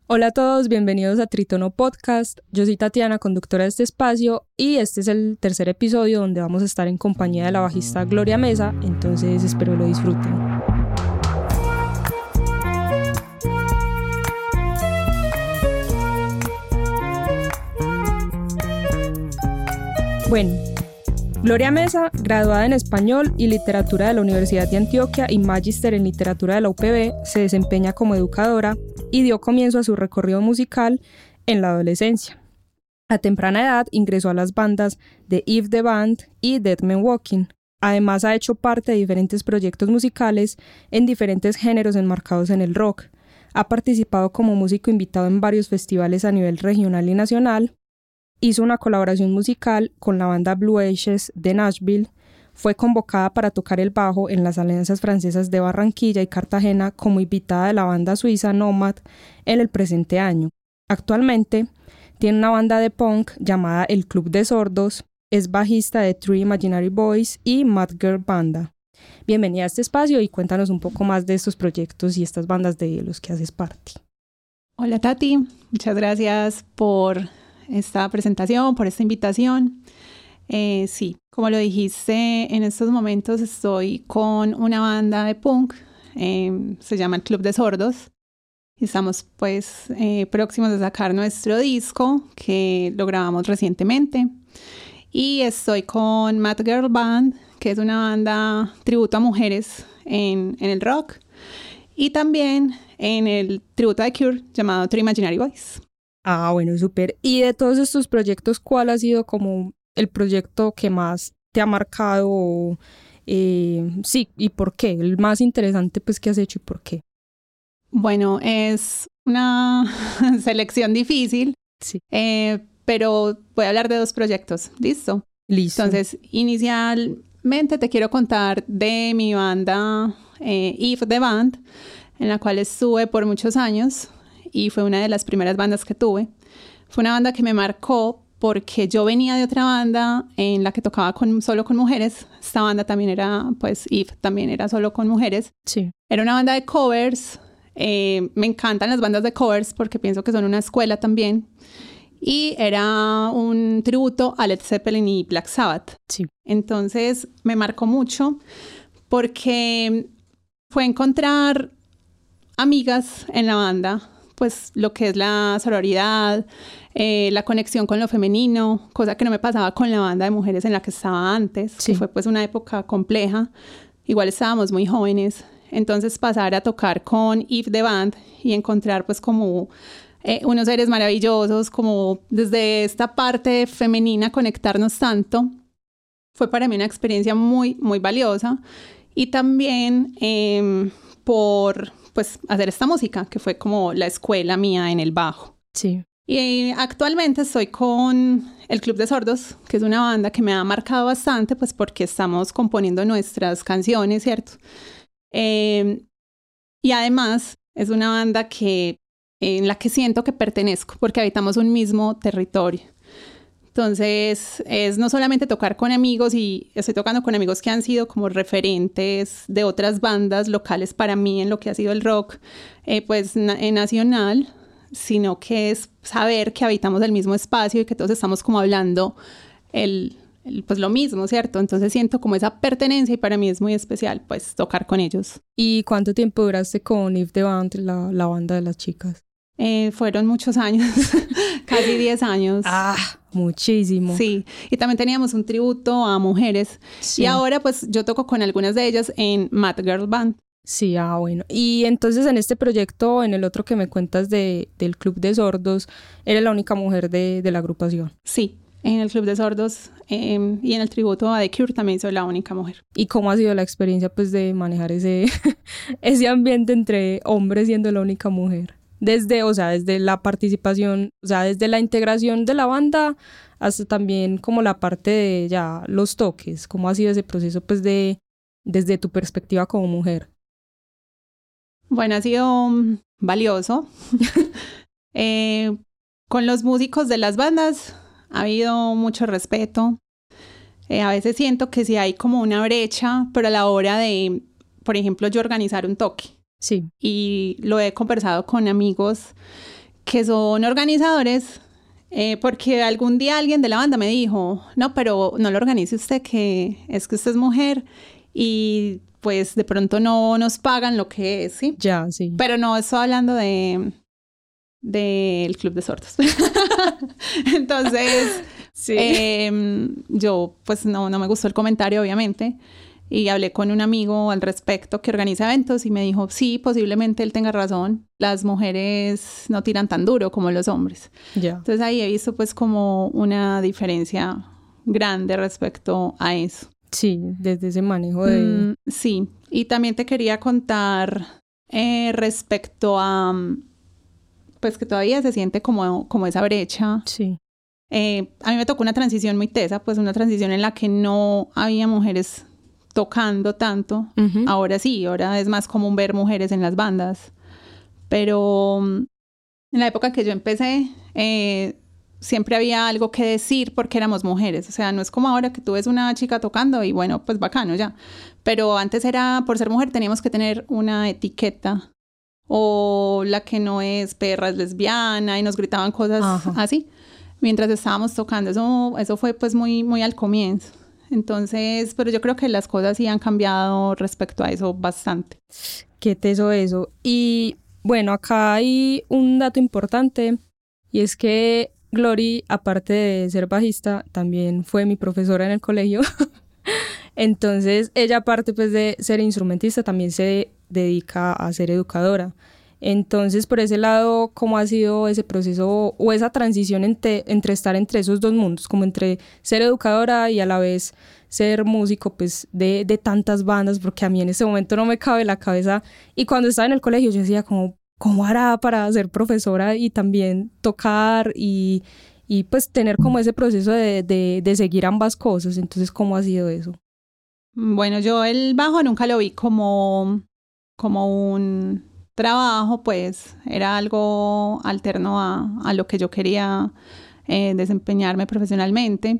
Hola a todos, bienvenidos a Tritono Podcast. Yo soy Tatiana, conductora de este espacio, y este es el tercer episodio donde vamos a estar en compañía de la bajista Gloria Mesa, entonces espero lo disfruten. Bueno, Gloria Mesa, graduada en Español y Literatura de la Universidad de Antioquia y Magíster en Literatura de la UPB, se desempeña como educadora y dio comienzo a su recorrido musical en la adolescencia. A temprana edad ingresó a las bandas de If the Band y Dead Men Walking. Además ha hecho parte de diferentes proyectos musicales en diferentes géneros enmarcados en el rock. Ha participado como músico invitado en varios festivales a nivel regional y nacional. Hizo una colaboración musical con la banda Blue Aces de Nashville. Fue convocada para tocar el bajo en las alianzas francesas de Barranquilla y Cartagena como invitada de la banda suiza Nomad en el presente año. Actualmente tiene una banda de punk llamada El Club de Sordos, es bajista de Three Imaginary Boys y Mad Girl Banda. Bienvenida a este espacio y cuéntanos un poco más de estos proyectos y estas bandas de los que haces parte. Hola Tati, muchas gracias por esta presentación, por esta invitación. Sí, como lo dijiste, en estos momentos estoy con una banda de punk, se llama El Club de Sordos. Estamos pues próximos a sacar nuestro disco, que lo grabamos recientemente. Y estoy con Mad Girl Band, que es una banda tributo a mujeres en el rock. Y también en el tributo a The Cure, llamado Three Imaginary Boys. Ah, bueno, súper. Y de todos estos proyectos, ¿cuál ha sido como el proyecto que más te ha marcado? Sí, ¿y por qué? El más interesante, pues, ¿qué has hecho y por qué? Bueno, es una selección difícil, sí. Pero voy a hablar de dos proyectos. ¿Listo? Listo. Entonces, inicialmente te quiero contar de mi banda If the Band, en la cual estuve por muchos años. Y fue una de las primeras bandas que tuve. Fue una banda que me marcó porque yo venía de otra banda en la que tocaba solo con mujeres. Esta banda también era, pues, If también era solo con mujeres. Sí. Era una banda de covers. Me encantan las bandas de covers porque pienso que son una escuela también. Y era un tributo a Led Zeppelin y Black Sabbath. Sí. Entonces me marcó mucho porque fue encontrar amigas en la banda, pues lo que es la sororidad, la conexión con lo femenino, cosa que no me pasaba con la banda de mujeres en la que estaba antes, sí. Que fue pues una época compleja. Igual estábamos muy jóvenes, entonces pasar a tocar con If the Band y encontrar pues como unos seres maravillosos, como desde esta parte femenina conectarnos tanto, fue para mí una experiencia muy, muy valiosa. Y también por pues hacer esta música, que fue como la escuela mía en el bajo. Sí. Y actualmente estoy con El Club de Sordos, que es una banda que me ha marcado bastante, pues porque estamos componiendo nuestras canciones, ¿cierto? Y además es una banda en la que siento que pertenezco, porque habitamos un mismo territorio. Entonces, es no solamente tocar con amigos, y estoy tocando con amigos que han sido como referentes de otras bandas locales para mí en lo que ha sido el rock, pues nacional, sino que es saber que habitamos el mismo espacio y que todos estamos como hablando pues lo mismo, ¿cierto? Entonces siento como esa pertenencia y para mí es muy especial, pues, tocar con ellos. ¿Y cuánto tiempo duraste con If the Band, la banda de las chicas? Fueron muchos años, casi 10 años. Ah, muchísimo. Sí, y también teníamos un tributo a mujeres. Sí. Y ahora pues yo toco con algunas de ellas en Mad Girl Band. Sí, bueno. Y entonces en este proyecto, en el otro que me cuentas del Club de Sordos, ¿eres la única mujer de la agrupación? Sí, en el Club de Sordos y en el tributo a The Cure también soy la única mujer. ¿Y cómo ha sido la experiencia pues de manejar ese ambiente entre hombres siendo la única mujer? Desde la participación, desde la integración de la banda hasta también como la parte de ya los toques. ¿Cómo ha sido ese proceso pues desde tu perspectiva como mujer? Bueno, ha sido valioso. Con los músicos de las bandas ha habido mucho respeto. A veces siento que sí hay como una brecha, pero a la hora de, por ejemplo, yo organizar un toque. Sí. Y lo he conversado con amigos que son organizadores, porque algún día alguien de la banda me dijo, no, pero no lo organice usted, que usted es mujer y pues de pronto no nos pagan lo que es, ¿sí? Ya, sí. Pero no estoy hablando del Club de Sordos. Entonces, Sí. yo pues no me gustó el comentario, obviamente, y hablé con un amigo al respecto que organiza eventos y me dijo, sí, posiblemente él tenga razón, las mujeres no tiran tan duro como los hombres. Ya. Entonces ahí he visto pues como una diferencia grande respecto a eso. Sí, desde ese manejo de... Sí, y también te quería contar respecto a, pues que todavía se siente como esa brecha. Sí. A mí me tocó una transición muy tesa, pues una transición en la que no había mujeres tocando tanto. Uh-huh. Ahora sí, ahora es más común ver mujeres en las bandas. Pero en la época que yo empecé, siempre había algo que decir porque éramos mujeres. O sea, no es como ahora que tú ves una chica tocando y bueno, pues bacano ya. Pero antes era, por ser mujer, teníamos que tener una etiqueta. O la que no es perra es lesbiana y nos gritaban cosas así mientras estábamos tocando. Eso fue pues muy, muy al comienzo. Entonces, pero yo creo que las cosas sí han cambiado respecto a eso bastante. Qué teso eso. Y bueno, acá hay un dato importante y es que Glory, aparte de ser bajista, también fue mi profesora en el colegio. Entonces, ella aparte pues de ser instrumentista, también se dedica a ser educadora. Entonces, por ese lado, ¿cómo ha sido ese proceso o esa transición entre estar entre esos dos mundos? Como entre ser educadora y a la vez ser músico pues de tantas bandas, porque a mí en ese momento no me cabe la cabeza. Y cuando estaba en el colegio yo decía como, ¿cómo hará para ser profesora y también tocar y pues tener como ese proceso de seguir ambas cosas? Entonces, ¿cómo ha sido eso? Bueno, yo el bajo nunca lo vi como un trabajo, pues era algo alterno a lo que yo quería desempeñarme profesionalmente.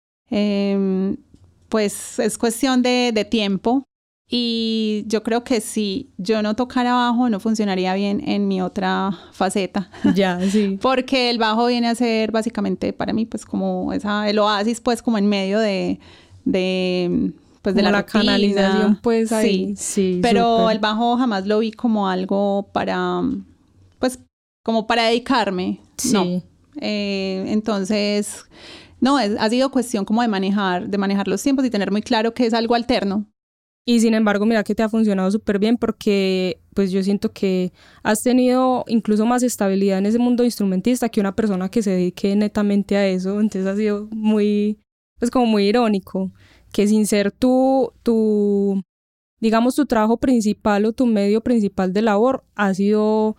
Pues es cuestión de tiempo y yo creo que si yo no tocara bajo no funcionaría bien en mi otra faceta. Ya, sí. Porque el bajo viene a ser básicamente para mí pues como el oasis pues como en medio pues de la rutina. Canalización pues ahí. Sí, pero súper. el bajo jamás lo vi como algo para, pues, como para dedicarme. Sí. No. Entonces, no, ha sido cuestión como de manejar los tiempos y tener muy claro que es algo alterno. Y sin embargo, mira que te ha funcionado súper bien porque pues yo siento que has tenido incluso más estabilidad en ese mundo instrumentista que una persona que se dedique netamente a eso. Entonces ha sido muy, pues como muy irónico que sin ser digamos, tu trabajo principal o tu medio principal de labor ha sido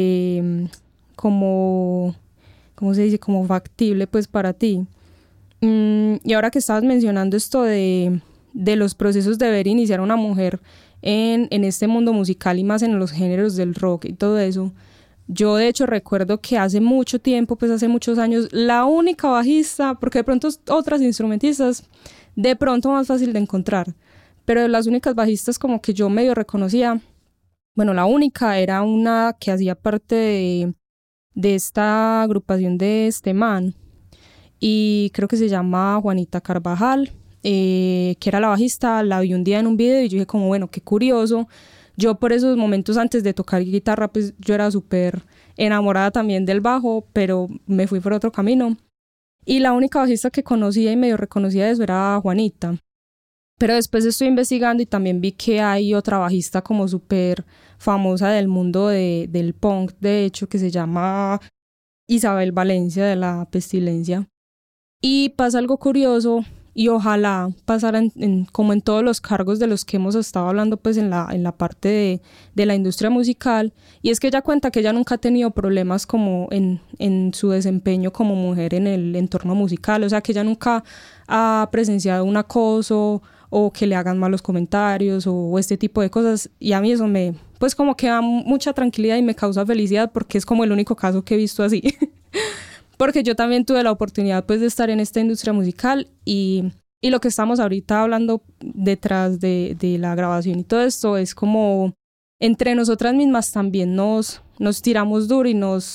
como, ¿cómo se dice? Como factible pues para ti. Y ahora que estabas mencionando esto de los procesos de ver iniciar a una mujer en este mundo musical y más en los géneros del rock y todo eso, yo de hecho recuerdo que hace mucho tiempo, pues hace muchos años, la única bajista, porque de pronto otras instrumentistas de pronto más fácil de encontrar, pero de las únicas bajistas como que yo medio reconocía, bueno, la única era una que hacía parte de esta agrupación de este man, y creo que se llama Juanita Carvajal, que era la bajista. La vi un día en un video y yo dije como, bueno, qué curioso. Yo por esos momentos antes de tocar guitarra, pues yo era súper enamorada también del bajo, pero me fui por otro camino. Y la única bajista que conocía y medio reconocía de eso era Juanita. Pero después estoy investigando y también vi que hay otra bajista como súper famosa del mundo del punk, de hecho, que se llama Isabel Valencia de La Pestilencia. Y pasa algo curioso y ojalá pasara como en todos los cargos de los que hemos estado hablando pues en la parte de la industria musical, y es que ella cuenta que ella nunca ha tenido problemas como en su desempeño como mujer en el entorno musical, o sea que ella nunca ha presenciado un acoso o que le hagan malos comentarios o este tipo de cosas, y a mí eso pues como que da mucha tranquilidad y me causa felicidad porque es como el único caso que he visto así. Porque yo también tuve la oportunidad pues de estar en esta industria musical y lo que estamos ahorita hablando detrás de la grabación y todo esto es como entre nosotras mismas también nos tiramos duro y nos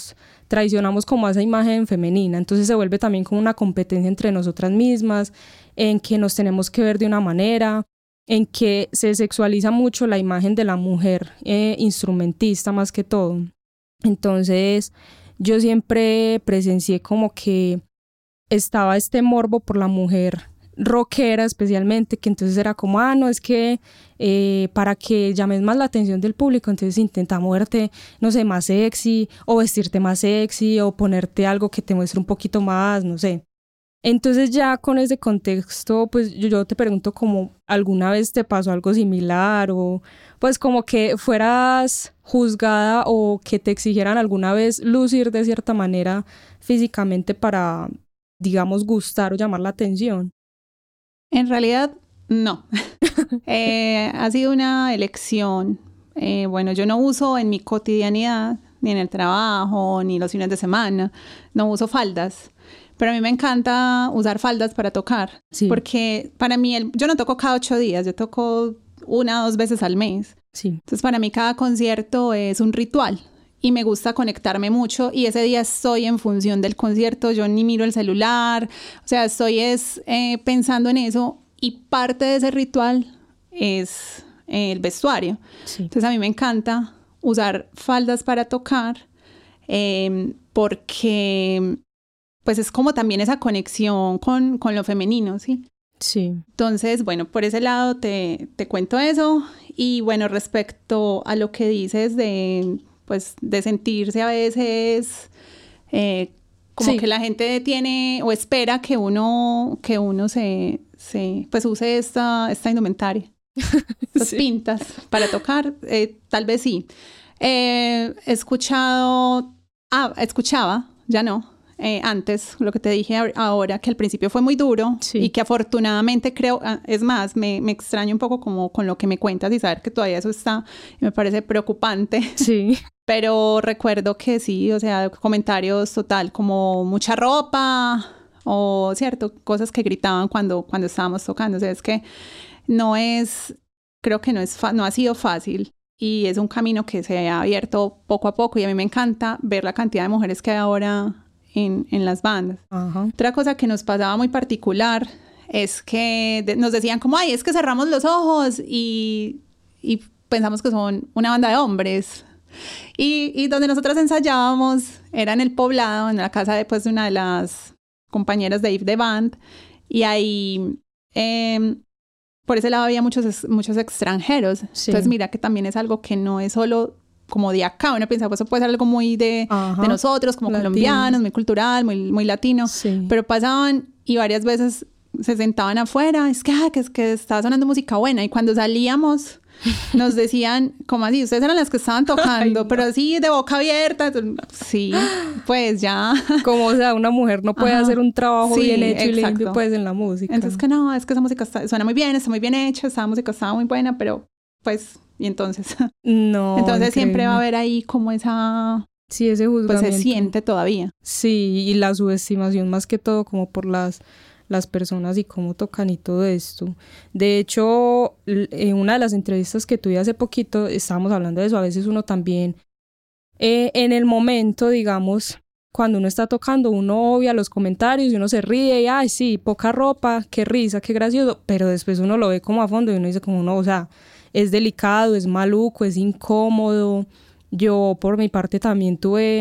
traicionamos como a esa imagen femenina. Entonces se vuelve también como una competencia entre nosotras mismas, en que nos tenemos que ver de una manera, en que se sexualiza mucho la imagen de la mujer instrumentista más que todo. Entonces yo siempre presencié como que estaba este morbo por la mujer rockera especialmente, que entonces era como, no, es que para que llames más la atención del público, entonces intenta moverte, no sé, más sexy, o vestirte más sexy, o ponerte algo que te muestre un poquito más, no sé. Entonces ya con ese contexto, pues yo te pregunto como, ¿alguna vez te pasó algo similar? O pues como que fueras juzgada o que te exigieran alguna vez lucir de cierta manera físicamente para, digamos, gustar o llamar la atención. En realidad, no. Ha sido una elección. Bueno, yo no uso en mi cotidianidad, ni en el trabajo, ni los fines de semana, no uso faldas. Pero a mí me encanta usar faldas para tocar. Sí. Porque para mí, yo no toco cada 8 días, yo toco 1 o 2 veces al mes. Sí. Entonces para mí cada concierto es un ritual. Y me gusta conectarme mucho y ese día estoy en función del concierto, yo ni miro el celular, o sea, estoy pensando en eso y parte de ese ritual es el vestuario. Sí. Entonces a mí me encanta usar faldas para tocar porque pues es como también esa conexión con lo femenino, ¿sí? Sí. Entonces, bueno, por ese lado te cuento eso y bueno, respecto a lo que dices pues de sentirse a veces como sí, que la gente tiene o espera que uno se pues use esta indumentaria, estas sí, pintas para tocar, tal vez sí. Escuchaba, ya no, antes, lo que te dije ahora, que al principio fue muy duro sí, y que afortunadamente creo, es más, me extraño un poco como con lo que me cuentas y saber que todavía eso está, me parece preocupante. Sí. Pero recuerdo que sí, o sea, comentarios total, como mucha ropa o, cierto, cosas que gritaban cuando estábamos tocando. O sea, es que creo que no ha sido fácil y es un camino que se ha abierto poco a poco y a mí me encanta ver la cantidad de mujeres que hay ahora en las bandas. Uh-huh. Otra cosa que nos pasaba muy particular es que nos decían como, ay, es que cerramos los ojos y pensamos que son una banda de hombres. Y donde nosotras ensayábamos era en el Poblado, en la casa de una de las compañeras de Yves de Band, y ahí por ese lado había muchos extranjeros. Sí. Entonces mira que también es algo que no es solo como de acá, uno piensa pues eso puede ser algo muy de nosotros como latino, colombianos, muy cultural, muy latino, sí, pero pasaban y varias veces se sentaban afuera, es que estaba sonando música buena, y cuando salíamos nos decían, ¿cómo así? Ustedes eran las que estaban tocando, ay, no, pero así de boca abierta. Sí, pues ya. Como, o sea, una mujer no puede hacer un trabajo sí, bien hecho exacto, y limpio pues en la música. Entonces que no, es que esa música suena muy bien, está muy bien hecha, esa música estaba muy buena, pero pues, y entonces. No. Entonces increíble, siempre va a haber ahí como esa. Sí, ese juzgamiento. Pues se siente todavía. Sí, y la subestimación más que todo como por las personas y cómo tocan y todo esto. De hecho, en una de las entrevistas que tuve hace poquito estábamos hablando de eso. A veces uno también en el momento, digamos, cuando uno está tocando, uno obvia los comentarios y uno se ríe y ay sí, poca ropa, qué risa, qué gracioso, pero después uno lo ve como a fondo y uno dice como no, o sea, es delicado, es maluco, es incómodo. Yo por mi parte también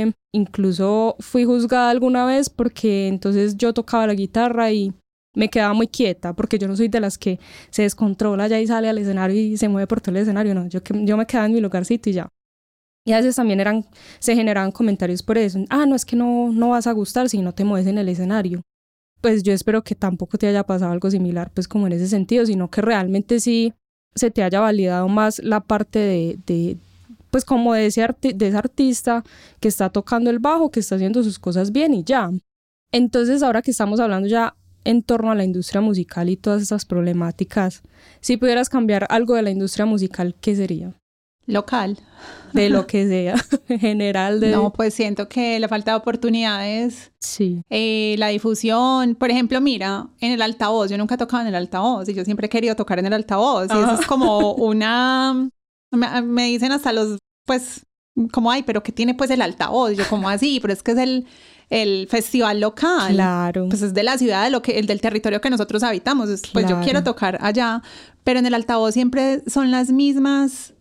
incluso fui juzgada alguna vez porque entonces yo tocaba la guitarra y me quedaba muy quieta porque yo no soy de las que se descontrola ya y sale al escenario y se mueve por todo el escenario, no, yo me quedaba en mi lugarcito y ya. Y a veces también se generaban comentarios por eso, no es que no vas a gustar si no te mueves en el escenario. Pues yo espero que tampoco te haya pasado algo similar pues como en ese sentido, sino que realmente sí se te haya validado más la parte de pues como de ese artista que está tocando el bajo, que está haciendo sus cosas bien y ya. Entonces ahora que estamos hablando ya en torno a la industria musical y todas esas problemáticas, si pudieras cambiar algo de la industria musical, ¿qué sería? Local. De lo que sea, en general. No, pues siento que la falta de oportunidades, sí, la difusión, por ejemplo, mira, en el altavoz, yo nunca he tocado en el altavoz y yo siempre he querido tocar en el altavoz y eso es como me dicen hasta los, pues, como, ay, pero ¿qué tiene pues el altavoz? Yo como así, pero es que es el festival local. Claro. Pues es de la ciudad, el del territorio que nosotros habitamos. Pues yo quiero tocar allá, pero en el altavoz siempre son las mismas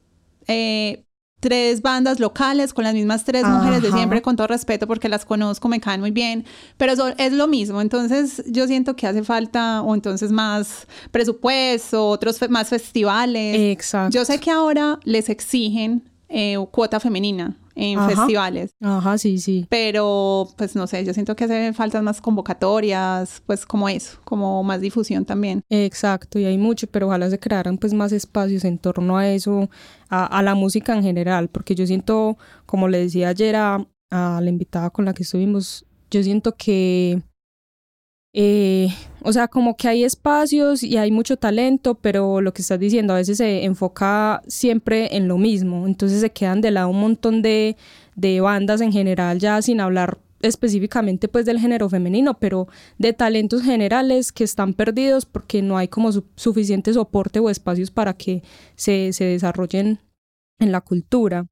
3 bandas locales con las mismas 3 mujeres de siempre, con todo respeto porque las conozco, me caen muy bien, pero es lo mismo. Entonces yo siento que hace falta o entonces más presupuesto, más festivales. Exacto. Yo sé que ahora les exigen cuota femenina en festivales. Ajá, sí. Pero, pues no sé, yo siento que hace falta más convocatorias, pues como eso, como más difusión también. Exacto, y hay mucho, pero ojalá se crearan pues más espacios en torno a eso, a la música en general, porque yo siento, como le decía ayer a la invitada con la que estuvimos, yo siento que o sea, como que hay espacios y hay mucho talento, pero lo que estás diciendo a veces se enfoca siempre en lo mismo, entonces se quedan de lado un montón de bandas en general, ya sin hablar específicamente pues del género femenino, pero de talentos generales que están perdidos porque no hay como suficiente soporte o espacios para que se desarrollen en la cultura.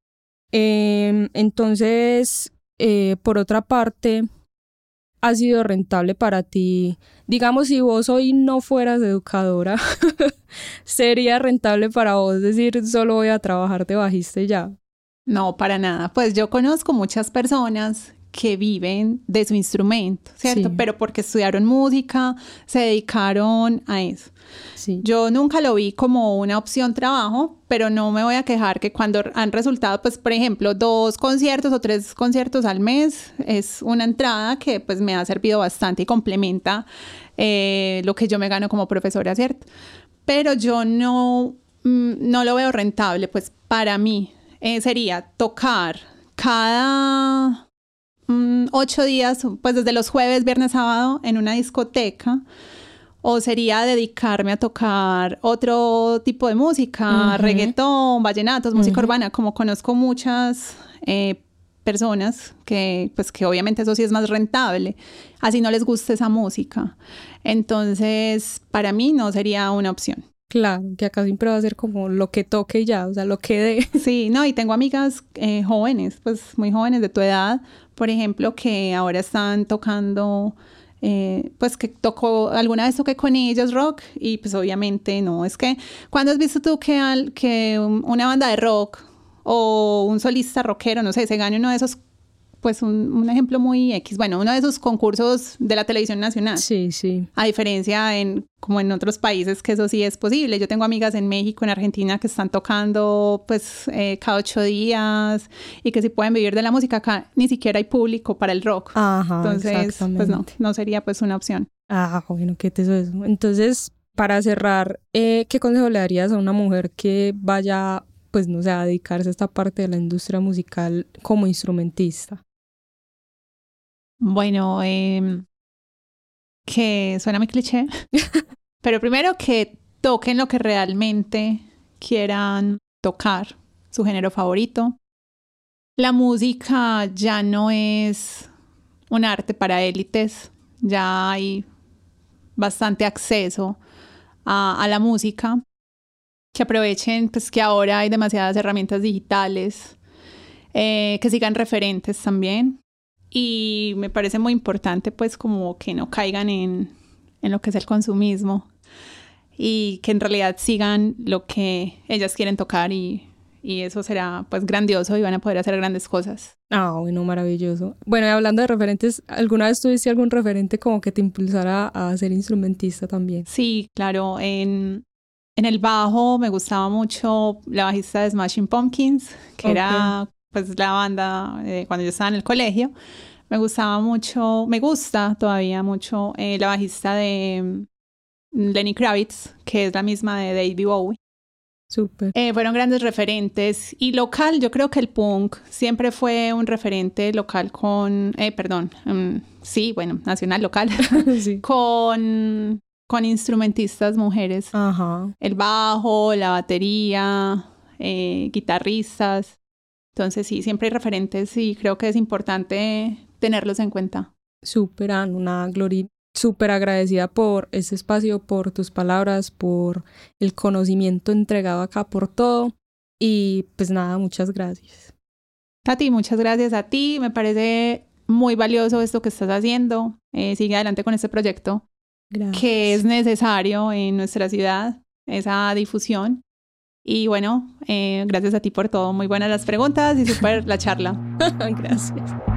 Entonces, por otra parte, ¿ha sido rentable para ti? Digamos, si vos hoy no fueras educadora, ¿sería rentable para vos decir solo voy a trabajar de bajista y ya? No, para nada. Pues yo conozco muchas personas que viven de su instrumento, ¿cierto? Sí. Pero porque estudiaron música, se dedicaron a eso. Sí. Yo nunca lo vi como una opción trabajo, pero no me voy a quejar que cuando han resultado, pues, por ejemplo, 2 conciertos o 3 conciertos al mes, es una entrada que pues me ha servido bastante y complementa lo que yo me gano como profesora, ¿cierto? Pero yo no lo veo rentable, pues para mí sería tocar cada 8 días, pues desde los jueves, viernes, sábado en una discoteca, o sería dedicarme a tocar otro tipo de música, reggaetón, vallenatos, música urbana, como conozco muchas personas que obviamente eso sí es más rentable, así no les gusta esa música. Entonces, para mí no sería una opción. Claro, que acá siempre va a ser como lo que toque y ya, o sea, lo que dé. Sí, no, y tengo amigas jóvenes, pues muy jóvenes de tu edad, por ejemplo, que ahora están tocando, pues que alguna vez toqué con ellos rock y pues obviamente no, es que, ¿cuándo has visto tú que una banda de rock o un solista rockero, no sé, se gane uno de esos, pues un ejemplo muy X, bueno, uno de esos concursos de la televisión nacional? Sí, sí. A diferencia como en otros países que eso sí es posible. Yo tengo amigas en México, en Argentina que están tocando pues cada 8 días y que sí pueden vivir de la música. Acá ni siquiera hay público para el rock. Ajá, entonces pues no sería pues una opción. Ah, bueno, qué teso eso. Entonces, para cerrar, ¿qué consejo le darías a una mujer que vaya, pues no sé, a dedicarse a esta parte de la industria musical como instrumentista? Bueno, que suena muy cliché, pero primero que toquen lo que realmente quieran tocar, su género favorito. La música ya no es un arte para élites, ya hay bastante acceso a la música, que aprovechen pues que ahora hay demasiadas herramientas digitales, que sigan referentes también. Y me parece muy importante pues como que no caigan en lo que es el consumismo y que en realidad sigan lo que ellas quieren tocar y eso será pues grandioso y van a poder hacer grandes cosas. Ah, bueno, maravilloso. Bueno, y hablando de referentes, ¿alguna vez tuviste algún referente como que te impulsara a ser instrumentista también? Sí, claro. En el bajo me gustaba mucho la bajista de Smashing Pumpkins, que era pues la banda cuando yo estaba en el colegio. Me gusta todavía mucho la bajista de Lenny Kravitz, que es la misma de David Bowie. Súper. Fueron grandes referentes. Y local, yo creo que el punk siempre fue un referente local nacional, local, Sí. con instrumentistas mujeres. Ajá. El bajo, la batería, guitarristas. Entonces sí, siempre hay referentes y creo que es importante tenerlos en cuenta. Súper, Ana, Glory. Súper agradecida por este espacio, por tus palabras, por el conocimiento entregado acá, por todo. Y pues nada, muchas gracias. Tati, muchas gracias a ti. Me parece muy valioso esto que estás haciendo. Sigue adelante con este proyecto. Gracias. Que es necesario en nuestra ciudad, esa difusión. Y bueno, gracias a ti por todo. Muy buenas las preguntas y súper la charla. Gracias.